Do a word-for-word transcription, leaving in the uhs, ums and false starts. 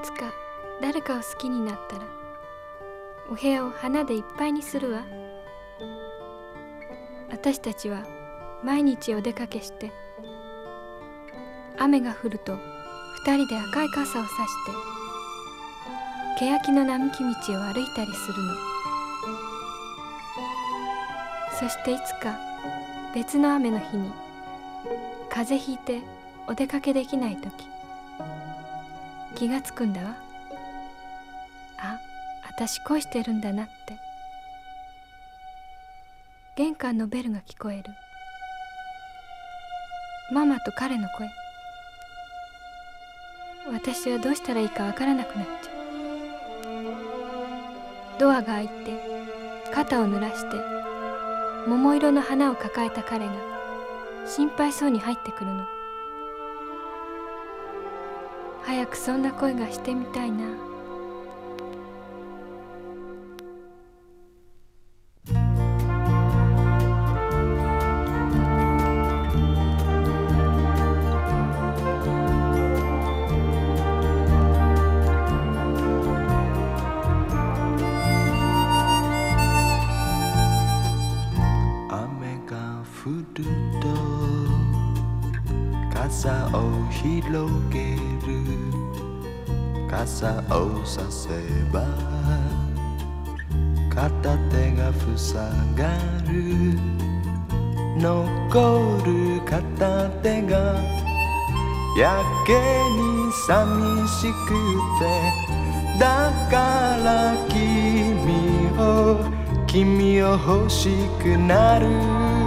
つか誰かを好きになったらお部屋を花でいっぱいにするわ。私たちは毎日お出かけして雨が降ると二人で赤い傘をさして欅の並木道を歩いたりするの。そしていつか別の雨の日に風邪ひいてお出かけできないとき気がつくんだわ。あ、私恋してるんだなって。玄関のベルが聞こえる。ママと彼の声。私はどうしたらいいかわからなくなっちゃう。ドアが開いて肩を濡らして桃色の花を抱えた彼が心配そうに入ってくるの。早くそんな恋がしてみたいな。 傘を広げる傘をさせば片手が塞がる残る片手がやけに寂しくてだから君を君を欲しくなる